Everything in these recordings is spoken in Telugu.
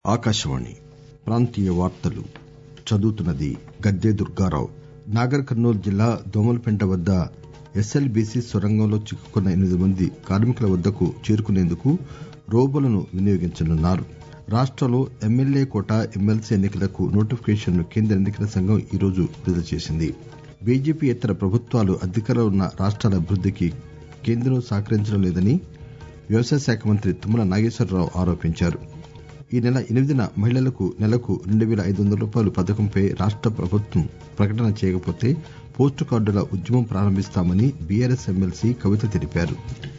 ఆకాశవాణి ప్రాంతీయ వార్తలు చదువుతున్నది గద్దె దుర్గారావు. నాగర్ కర్నూలు జిల్లా దోమలపెంట వద్ద ఎస్ఎల్బీసీ సొరంగంలో చిక్కుకున్న 8 మంది కార్మికుల వద్దకు చేరుకునేందుకు రోబోలను వినియోగించనున్నారు. రాష్టంలో ఎమ్మెల్యే కోటా, ఎమ్మెల్సీ ఎన్నికలకు నోటిఫికేషన్ ను కేంద్ర ఎన్నికల సంఘం ఈరోజు విడుదల చేసింది. బీజేపీయేతర ప్రభుత్వాలు అధికారంలో ఉన్న రాష్టాల అభివృద్దికి కేంద్రం సహకరించడం లేదని వ్యవసాయ శాఖ మంత్రి తుమ్మల నాగేశ్వరరావు ఆరోపించారు. ఈ నెల 8న మహిళలకు నెలకు 2,500 రూపాయలు పథకంపై రాష్ట ప్రభుత్వం ప్రకటన చేయకపోతే పోస్టు కార్డుల ఉద్యమం ప్రారంభిస్తామని బీఆర్ఎస్ ఎమ్మెల్సీ కవిత తెలిపారు.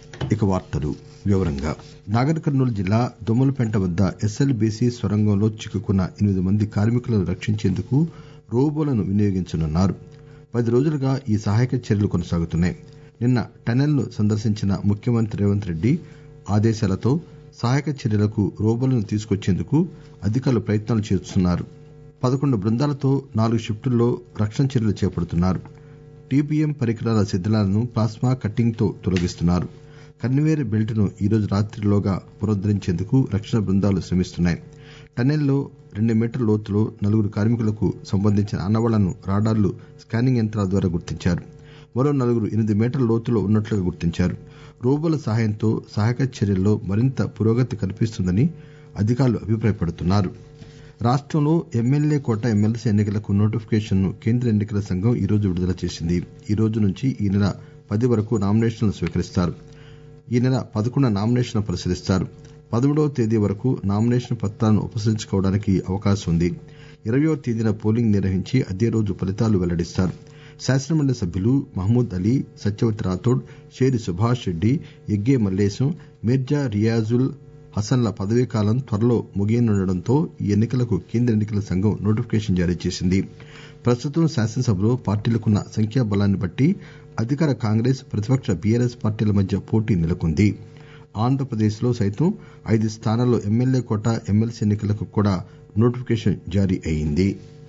నాగర్ కర్నూలు జిల్లా దోమలపెంట వద్ద ఎస్ఎల్బీసీ సొరంగంలో చిక్కుకున్న 8 మంది కార్మికులను రక్షించేందుకు రోబోలను వినియోగించనున్నారు. 10 రోజులుగా ఈ సహాయక చర్యలు కొనసాగుతున్నాయి. నిన్న టనెల్ ను సందర్శించిన ముఖ్యమంత్రి రేవంత్ రెడ్డి ఆదేశాలతో సహాయక చర్యలకు రోబోలను తీసుకొచ్చేందుకు అధికారులు ప్రయత్నాలు చేస్తున్నారు. 11 బృందాలతో 4 షిప్టుల్లో రక్షణ చర్యలు చేపడుతున్నారు. టీబీఎం పరికరాల శిథిలాలను ప్లాస్మా కట్టింగ్ తో తొలగిస్తున్నారు. కన్వేయర్ బెల్ట్ ను ఈరోజు రాత్రిలోగా పునరుద్దరించేందుకు రక్షణ బృందాలు శ్రమిస్తున్నాయి. టనెల్ లో 2 మీటర్ల లోతులో 4 కార్మికులకు సంబంధించిన ఆనవాళ్లను రాడార్లు, స్కానింగ్ యంత్రాల ద్వారా గుర్తించారు. మరో 4 8 మీటర్ల లోతులో ఉన్నట్లుగా గుర్తించారు. రోబోల సహాయంతో సహాయక చర్యల్లో మరింత పురోగతి కనిపిస్తుందని అధికారులు అభిప్రాయపడుతున్నారు. రాష్టంలో ఎమ్మెల్యే కోటా, ఎమ్మెల్సీ ఎన్నికలకు నోటిఫికేషన్ ను కేంద్ర ఎన్నికల సంఘం ఈరోజు విడుదల చేసింది. ఈ రోజు నుంచి ఈ నెల 10 వరకు నామినేషన్లు స్వీకరిస్తారు. ఈ నెల 11న నామినేషన్లు పరిశీలిస్తారు. 13వ తేదీ వరకు నామినేషన్ పత్రాలను ఉపసంహరించుకోవడానికి అవకాశం ఉంది. 20వ తేదీన పోలింగ్ నిర్వహించి అదే రోజు ఫలితాలు వెల్లడిస్తారు. శాసనమండలి సభ్యులు మహమూద్ అలీ, సత్యవతి రాథోడ్, షేరి సుభాష్ రెడ్డి, ఎగ్గే మల్లేశం, మీర్జా రియాజుల్ హసన్ల పదవీకాలం త్వరలో ముగియనుండటంతో ఈ ఎన్నికలకు కేంద్ర ఎన్నికల సంఘం నోటిఫికేషన్ జారీ చేసింది. ప్రస్తుతం శాసనసభలో పార్టీలకున్న సంఖ్యాబలాన్ని బట్టి అధికార కాంగ్రెస్, ప్రతిపక్ష బీఆర్ఎస్ పార్టీల మధ్య పోటీ నెలకొంది. ఆంధ్రప్రదేశ్ లో సైతం 5 స్థానాల్లో ఎమ్మెల్యే కోటా, ఎమ్మెల్సీ ఎన్నికలకు కూడా నోటిఫికేషన్ జారీ అయింది.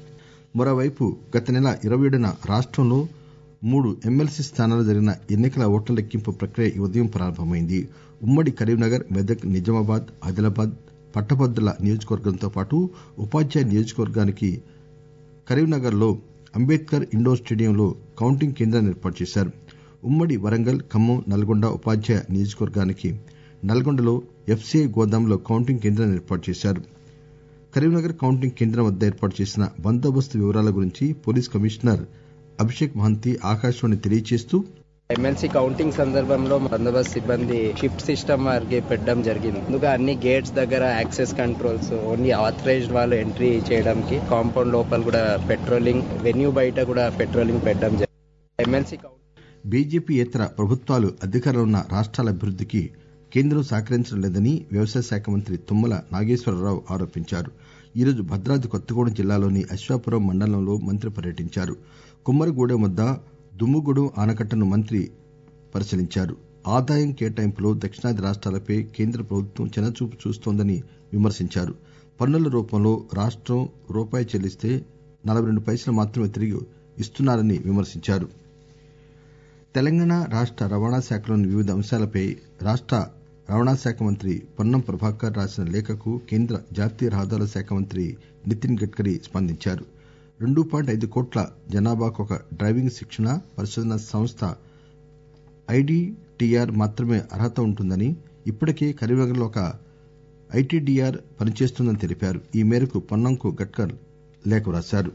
మరోవైపు గత నెల 27న రాష్టంలో 3 ఎమ్మెల్సీ స్థానాల్లో జరిగిన ఎన్నికల ఓట్ల లెక్కింపు ప్రక్రియ ఈ ఉదయం ప్రారంభమైంది. ఉమ్మడి కరీంనగర్, మెదక్, నిజామాబాద్, ఆదిలాబాద్ పట్టభద్రుల నియోజకవర్గంతో పాటు ఉపాధ్యాయ నియోజకవర్గానికి కరీంనగర్ లో అంబేద్కర్ ఇండోర్ స్టేడియంలో కౌంటింగ్ కేంద్రాన్ని ఏర్పాటు చేశారు. ఉమ్మడి వరంగల్, ఖమ్మం, నల్గొండ ఉపాధ్యాయ నియోజకవర్గానికి నల్గొండలో ఎఫ్సీఐ గోదాంలో కౌంటింగ్ కేంద్రాన్ని ఏర్పాటు చేశారు. కరీంనగర్ కౌంటింగ్ కేంద్రం వద్ద ఏర్పాటు చేసిన బందోబస్తు వివరాల గురించి పోలీస్ కమిషనర్ అభిషేక్ మహంతి ఆకాశవాణి తెలియజేస్తూ, ఎమ్మెల్సీ కౌంటింగ్ సందర్భంలో బందోబస్తు సిబ్బంది షిఫ్ట్ సిస్టమ్ వారికి పెట్టడం జరిగింది. ముందుగా అన్ని గేట్స్ దగ్గర యాక్సెస్ కంట్రోల్స్, ఓన్లీ ఆథరైజ్డ్ వాళ్ళు ఎంట్రీ చేయడానికి, కాంపౌండ్ లోపల కూడా పెట్రోలింగ్, వెన్యూ బయట కూడా పెట్రోలింగ్ పెట్టడం జరిగింది. బీజేపీయేతర ప్రభుత్వాలు అధికారంలో ఉన్న రాష్టాల అభివృద్దికి కేంద్రం సహకరించడం లేదని వ్యవసాయ శాఖ మంత్రి తుమ్మల నాగేశ్వరరావు ఆరోపించారు. ఈరోజు భద్రాద్రి కొత్తగూడెం జిల్లాలోని అశ్వాపురం మండలంలో మంత్రి పర్యటించారు. కుమ్మరిగూడెం వద్ద దుమ్ముగూడెం ఆనకట్టను మంత్రి పరిశీలించారు. ఆదాయం కేటాయింపులో దక్షిణాది రాష్టాలపై కేంద్ర ప్రభుత్వం చిన్నచూపు చూస్తోందని విమర్శించారు. పన్నుల రూపంలో రాష్టం రూపాయి చెల్లిస్తే 42 పైసలు మాత్రమే తిరిగి ఇస్తున్నారని విమర్శించారు. తెలంగాణ రాష్ట రవాణా శాఖలోని వివిధ అంశాలపై రాష్ట రవాణా శాఖ మంత్రి పొన్నం ప్రభాకర్ రాసిన లేఖకు కేంద్ర జాతీయ రహదారుల శాఖ మంత్రి నితిన్ గడ్కరీ స్పందించారు. 2.5 కోట్ల జనాభాకు ఒక డ్రైవింగ్ శిక్షణ పరిశోధన సంస్థ ఐడీటీఆర్ మాత్రమే అర్హత ఉంటుందని, ఇప్పటికే కరీంనగర్లో ఒక ఐటీడీఆర్ పనిచేస్తుందని తెలిపారు. ఈ మేరకు పొన్నంకు గడ్కర్ లేఖ రాశారు.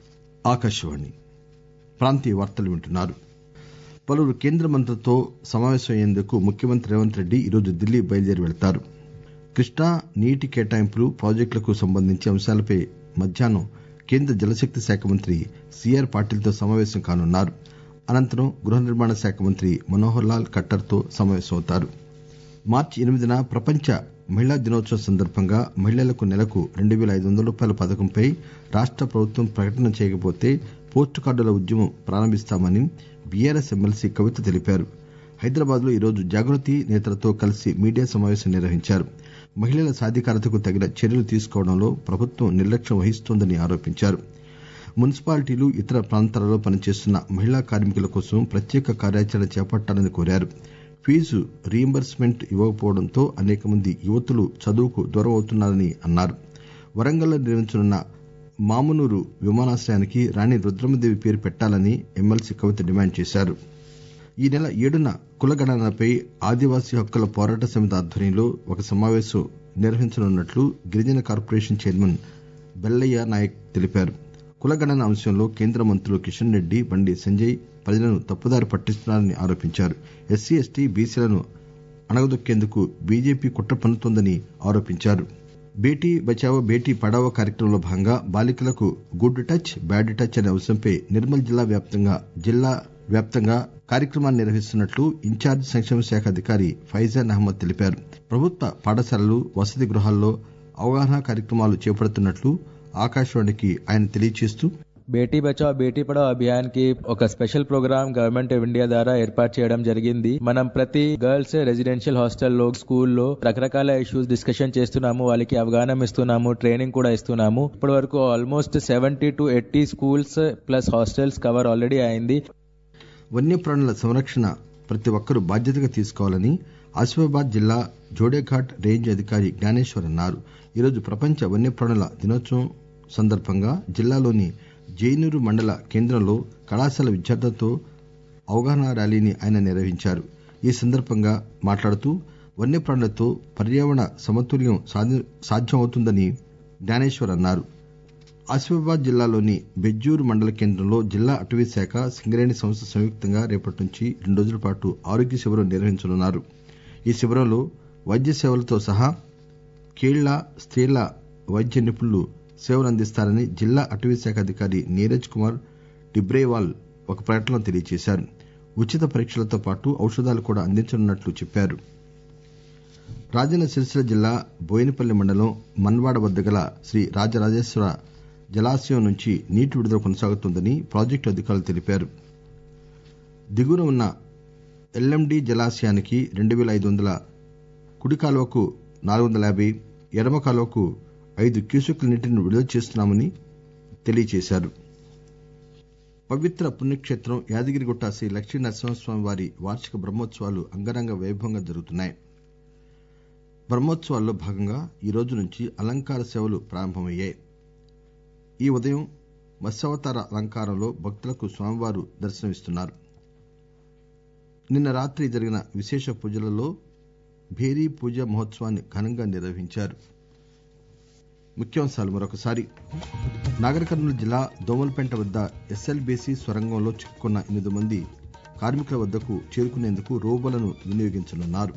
పలువురు కేంద్ర మంత్రులతో సమావేశమయ్యేందుకు ముఖ్యమంత్రి రేవంత్ రెడ్డి ఈరోజు ఢిల్లీ బయలుదేరి వెళతారు. కృష్ణా నీటి కేటాయింపులు, ప్రాజెక్టులకు సంబంధించి అంశాలపై మధ్యాహ్నం కేంద్ర జలశక్తి శాఖ మంత్రి సీఆర్ పాటిల్ తో సమావేశం కానున్నారు. అనంతరం గృహ నిర్మాణ శాఖ మంత్రి మనోహర్ లాల్ ఖట్టర్ తో సమావేశమవుతారు. మార్చి 8న ప్రపంచ మహిళా దినోత్సవం సందర్భంగా మహిళలకు నెలకు 2,500 రూపాయల పథకంపై రాష్ట ప్రభుత్వం ప్రకటన చేయకపోతే పోస్టు కార్డుల ఉద్యమం ప్రారంభిస్తామని బీఆర్ఎస్ ఎమ్మెల్సీ కవిత తెలిపారు. హైదరాబాద్ లో ఈరోజు జాగృతి నేతలతో కలిసి మీడియా సమావేశం నిర్వహించారు. మహిళల సాధికారతకు తగిన చర్యలు తీసుకోవడంలో ప్రభుత్వం నిర్లక్ష్యం వహిస్తోందని ఆరోపించారు. మున్సిపాలిటీలు, ఇతర ప్రాంతాలలో పనిచేస్తున్న మహిళా కార్మికుల కోసం ప్రత్యేక కార్యాచరణ చేపట్టాలని కోరారు. ఫీజు రీయింబర్స్మెంట్ ఇవ్వకపోవడంతో అనేక మంది యువతులు చదువుకు దూరం అవుతున్నారని అన్నారు. వరంగల్లో నిర్మించనున్న మామునూరు విమానాశ్రయానికి రాణి రుద్రమదేవి పేరు పెట్టాలని ఎమ్మెల్సీ కవిత డిమాండ్ చేశారు. ఈ నెల 7న కులగణనపై ఆదివాసీ హక్కుల పోరాట సమితి ఆధ్వర్యంలో ఒక సమావేశం నిర్వహించనున్నట్లు గిరిజన కార్పొరేషన్ చైర్మన్ బెల్లయ్య నాయక్ తెలిపారు. కులగణన అంశంలో కేంద్ర మంత్రులు కిషన్ రెడ్డి, బండి సంజయ్ ప్రజలను తప్పుదారి పట్టిస్తున్నారని ఆరోపించారు. ఎస్సీ, ఎస్టీ, బీసీలను అణగదొక్కేందుకు బీజేపీ కుట్ర పన్నుతోందని ఆరోపించారు. బేటీ బచావో బేటీ పడావో కార్యక్రమంలో భాగంగా బాలికలకు గుడ్ టచ్, బ్యాడ్ టచ్ అనే అంశంపై నిర్మల్ జిల్లా వ్యాప్తంగా కార్యక్రమాన్ని నిర్వహిస్తున్నట్లు ఇన్ఛార్జి సంక్షేమ శాఖ అధికారి ఫైజాన్ అహ్మద్ తెలిపారు. ప్రభుత్వ పాఠశాలలు, వసతి గృహాల్లో అవగాహన కార్యక్రమాలు చేపడుతున్నట్లు ఆకాశవాణికి ఆయన తెలియజేస్తూ, బేటీ బచావ్ బేటీ పడావ్ అభియాన్ కి ఒక special programme government of India ద్వారా ఏర్పాటు చేయడం జరిగింది. మనం ప్రతి గర్ల్స్ రెసిడెన్షియల్ హాస్టల్లో, స్కూల్లో రకరకాల ఇష్యూస్ డిస్కషన్ చేస్తున్నాము. వాళ్ళకి అవగాహన ఇస్తున్నాము, ట్రైనింగ్ కూడా ఇస్తున్నాము. ఇప్పటి వరకు almost 70 to 80 schools plus hostels cover already అయింది. వన్యప్రాణుల సంరక్షణ ప్రతి ఒక్కరూ బాధ్యతగా తీసుకోవాలని ఆసిఫాబాద్ జిల్లా జోడేఘాట్ రేంజ్ అధికారి జ్ఞానేశ్వర్ అన్నారు. ఈరోజు ప్రపంచ వన్యప్రాణుల దినోత్సవం సందర్భంగా జిల్లాలోని జైనూరు మండల కేంద్రంలో కళాశాల విద్యార్థులతో అవగాహన ర్యాలీని ఆయన నిర్వహించారు. ఈ సందర్భంగా మాట్లాడుతూ వన్యప్రాణులతో పర్యావరణ సమతుల్యం సాధ్యమవుతుందని జ్ఞానేశ్వర్ అన్నారు. ఆసిఫాబాద్ జిల్లాలోని బెజ్జూరు మండల కేంద్రంలో జిల్లా అటవీ శాఖ, సింగరేణి సంస్థ సంయుక్తంగా రేపటి నుంచి 2 రోజుల పాటు ఆరోగ్య శిబిరం నిర్వహించనున్నారు. ఈ శిబిరంలో వైద్య సేవలతో సహా కీళ్ల, స్త్రీల వైద్య నిపుణులు సేవలు అందిస్తారని జిల్లా అటవీ శాఖ అధికారి నీరజ్ కుమార్ డిబ్రేవాల్ ఒక ప్రకటనలో తెలియజేశారు. ఉచిత పరీక్షలతో పాటు ఔషధాలు కూడా అందించనున్నట్లు చెప్పారు. రాజన్న సిరిసిల్ల జిల్లా బోయినపల్లి మండలం మన్వాడ వద్ద గల శ్రీ రాజరాజేశ్వర జలాశయం నుంచి నీటి విడుదల కొనసాగుతోందని ప్రాజెక్టు అధికారులు తెలిపారు. దిగువన ఉన్న ఎల్ఎండి జలాశయానికి 2500, కుడి కాలువకు 450, ఎడమ కాలువకు 5 క్యూసెక్ల నీటిని విడుదల చేస్తున్నామని తెలియజేశారు. పవిత్ర పుణ్యక్షేత్రం యాదగిరిగుట్ట శ్రీ లక్ష్మీ నరసింహస్వామి వారి వార్షిక బ్రహ్మోత్సవాలు అంగరంగ వైభవంగా జరుగుతున్నాయి. బ్రహ్మోత్సవాల్లో భాగంగా ఈ రోజు నుంచి అలంకార సేవలు ప్రారంభమయ్యాయి. ఈ ఉదయం మత్స్యావతార అలంకారంలో భక్తులకు స్వామివారు దర్శనమిస్తున్నారు. నిన్న రాత్రి జరిగిన విశేష పూజలలో భేరీ పూజా మహోత్సవాన్ని ఘనంగా నిర్వహించారు. ముఖ్యాంశాలు మరొకసారి. నాగర్ కర్నూలు జిల్లా దోమలపెంట వద్ద ఎస్ఎల్బీసీ సొరంగంలో చిక్కుకున్న 8 మంది కార్మికుల వద్దకు చేరుకునేందుకు రోబోలను వినియోగించనున్నారు.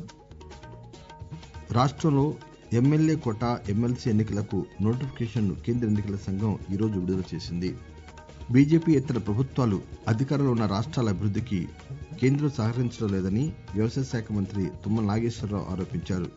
రాష్ట్రంలో ఎమ్మెల్యే కోటా, ఎమ్మెల్సీ ఎన్నికలకు నోటిఫికేషన్ను కేంద్ర ఎన్నికల సంఘం ఈరోజు విడుదల చేసింది. బీజేపీ ఇతర ప్రభుత్వాలు అధికారంలో ఉన్న రాష్ట్రాల అభివృద్ధికి కేంద్రం సహకరించడం లేదని వ్యవసాయ శాఖ మంత్రి తుమ్మల నాగేశ్వరరావు ఆరోపించారు.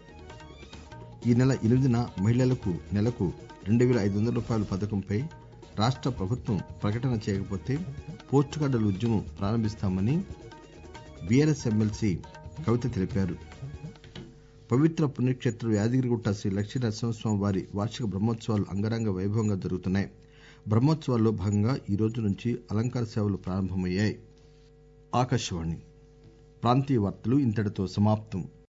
ఈ నెల 8న మహిళలకు నెలకు 2500 రూపాయల పథకంపై రాష్ట్ర ప్రభుత్వం ప్రకటన చేయకపోతే పోస్ట్ కార్డుల ఉద్యమం ప్రారంభిస్తామని బీఆర్ఎస్ ఎమ్మెల్సీ కవిత తెలిపారు. పవిత్ర పుణ్యక్షేత్రం యాదగిరిగుట్ట శ్రీ లక్ష్మీ నరసింహస్వామి వారి వార్షిక బ్రహ్మోత్సవాలు అంగరంగ వైభవంగా జరుగుతున్నాయి. బ్రహ్మోత్సవాల్లో భాగంగా ఈ రోజు నుంచి అలంకార సేవలు ప్రారంభమయ్యాయి. ఆకాశవాణి ప్రాంతీయ వార్తలు ఇంతటితో సమాప్తం.